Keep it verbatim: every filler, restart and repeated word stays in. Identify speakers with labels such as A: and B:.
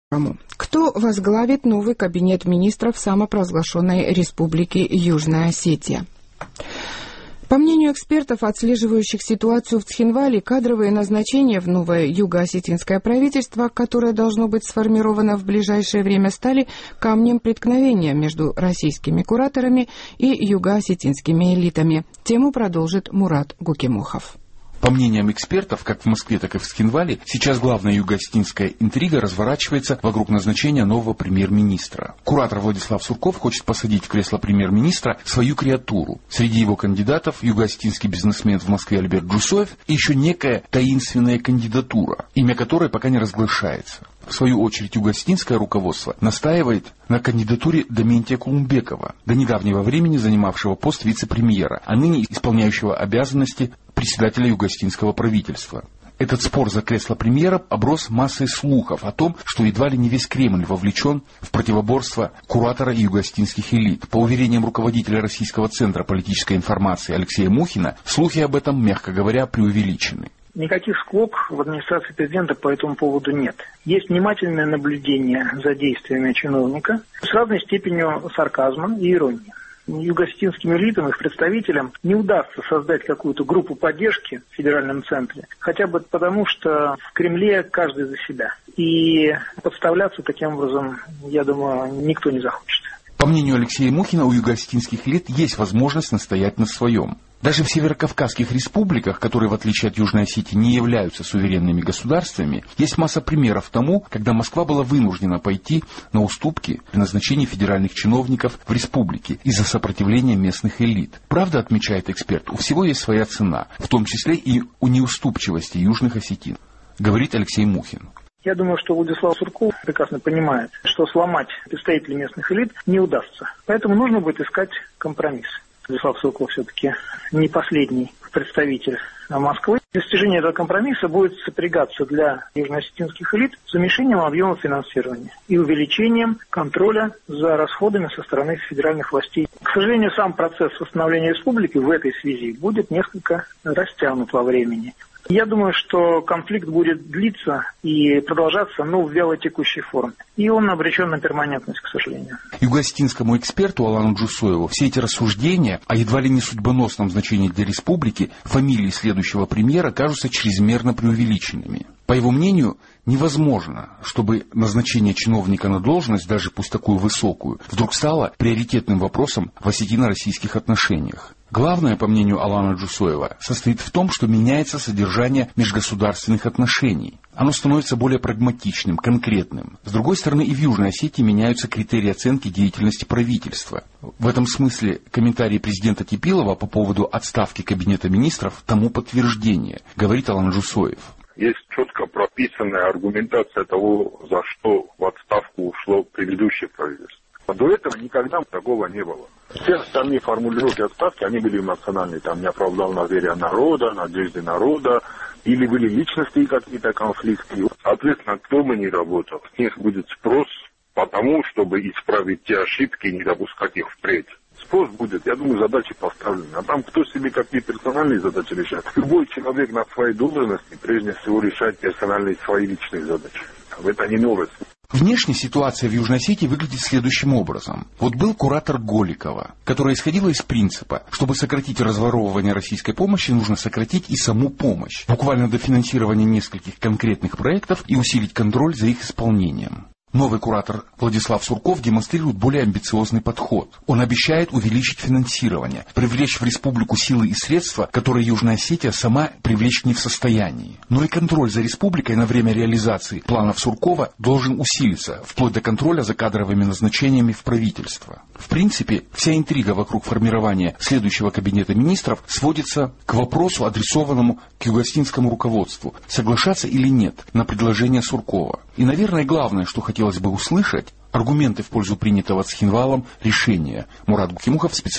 A: Кто возглавит новый кабинет министров самопровозглашенной Республики Южная Осетия? По мнению экспертов, отслеживающих ситуацию в Цхинвале, кадровые назначения в новое юго-осетинское правительство, которое должно быть сформировано в ближайшее время, стали камнем преткновения между российскими кураторами и юго-осетинскими элитами. Тему продолжит Мурат Гукимухов.
B: По мнениям экспертов, как в Москве, так и в Цхинвале, сейчас главная юго-осетинская интрига разворачивается вокруг назначения нового премьер-министра. Куратор Владислав Сурков хочет посадить в кресло премьер-министра свою креатуру. Среди его кандидатов юго-осетинский бизнесмен в Москве Альберт Джусоев и еще некая таинственная кандидатура, имя которой пока не разглашается. В свою очередь, юго-осетинское руководство настаивает на кандидатуре Доментия Кулумбекова, до недавнего времени занимавшего пост вице-премьера, а ныне исполняющего обязанности председателя юго-осетинского правительства. Этот спор за кресло премьера оброс массой слухов о том, что едва ли не весь Кремль вовлечен в противоборство куратора и юго-осетинских элит. По уверениям руководителя Российского центра политической информации Алексея Мухина, слухи об этом, мягко говоря, преувеличены.
C: Никаких склок в администрации президента по этому поводу нет. Есть внимательное наблюдение за действиями чиновника с разной степенью сарказма и иронии. Юго-осетинским элитам, их представителям не удастся создать какую-то группу поддержки в федеральном центре, хотя бы потому, что в Кремле каждый за себя. И подставляться таким образом, я думаю, никто не захочет.
B: По мнению Алексея Мухина, у юго-осетинских элит есть возможность настоять на своем. Даже в северокавказских республиках, которые, в отличие от Южной Осетии, не являются суверенными государствами, есть масса примеров тому, когда Москва была вынуждена пойти на уступки при назначении федеральных чиновников в республике из-за сопротивления местных элит. Правда, отмечает эксперт, у всего есть своя цена, в том числе и у неуступчивости южных осетин, говорит Алексей Мухин.
C: Я думаю, что Владислав Сурков прекрасно понимает, что сломать представителей местных элит не удастся. Поэтому нужно будет искать компромисс. Владислав Сурков все-таки не последний представитель Москвы. Достижение этого компромисса будет сопрягаться для южно-осетинских элит с уменьшением объема финансирования и увеличением контроля за расходами со стороны федеральных властей. К сожалению, сам процесс восстановления республики в этой связи будет несколько растянут во времени. Я думаю, что конфликт будет длиться и продолжаться, но в вялотекущей форме. И он обречен на перманентность, к сожалению.
B: Юго-осетинскому эксперту Алану Джусоеву все эти рассуждения о едва ли не судьбоносном значении для республики фамилии следующего премьера кажутся чрезмерно преувеличенными. По его мнению, невозможно, чтобы назначение чиновника на должность, даже пусть такую высокую, вдруг стало приоритетным вопросом в осетино-российских отношениях. Главное, по мнению Алана Джусоева, состоит в том, что меняется содержание межгосударственных отношений. Оно становится более прагматичным, конкретным. С другой стороны, и в Южной Осетии меняются критерии оценки деятельности правительства. В этом смысле комментарий президента Типилова по поводу отставки кабинета министров тому подтверждение, говорит Алан Джусоев.
D: Есть четко прописанная аргументация того, за что в отставку ушло предыдущее правительство. До этого никогда такого не было. Все остальные формулировки отставки, они были эмоциональные. Там не оправдал доверие народа, надежды народа, или были личностные какие-то конфликты. Соответственно, кто бы ни работал, с них будет спрос по тому, чтобы исправить те ошибки и не допускать их впредь. Спрос будет, я думаю, задачи поставлены. А там кто себе какие персональные задачи решает. Любой человек на своей должности прежде всего решает персональные свои личные задачи. Это не новость.
B: Внешне ситуация в Южной Осетии выглядит следующим образом. Вот был куратор Голикова, которая исходила из принципа, чтобы сократить разворовывание российской помощи, нужно сократить и саму помощь. Буквально до финансирования нескольких конкретных проектов и усилить контроль за их исполнением. Новый куратор Владислав Сурков демонстрирует более амбициозный подход. Он обещает увеличить финансирование, привлечь в республику силы и средства, которые Южная Осетия сама привлечь не в состоянии. Но и контроль за республикой на время реализации планов Суркова должен усилиться, вплоть до контроля за кадровыми назначениями в правительство. В принципе, вся интрига вокруг формирования следующего кабинета министров сводится к вопросу, адресованному к юго-осетинскому руководству, соглашаться или нет на предложение Суркова. И, наверное, главное, что хотелось бы услышать, аргументы в пользу принятого Цхинвалом решения. Мурат Гукимухов, специально.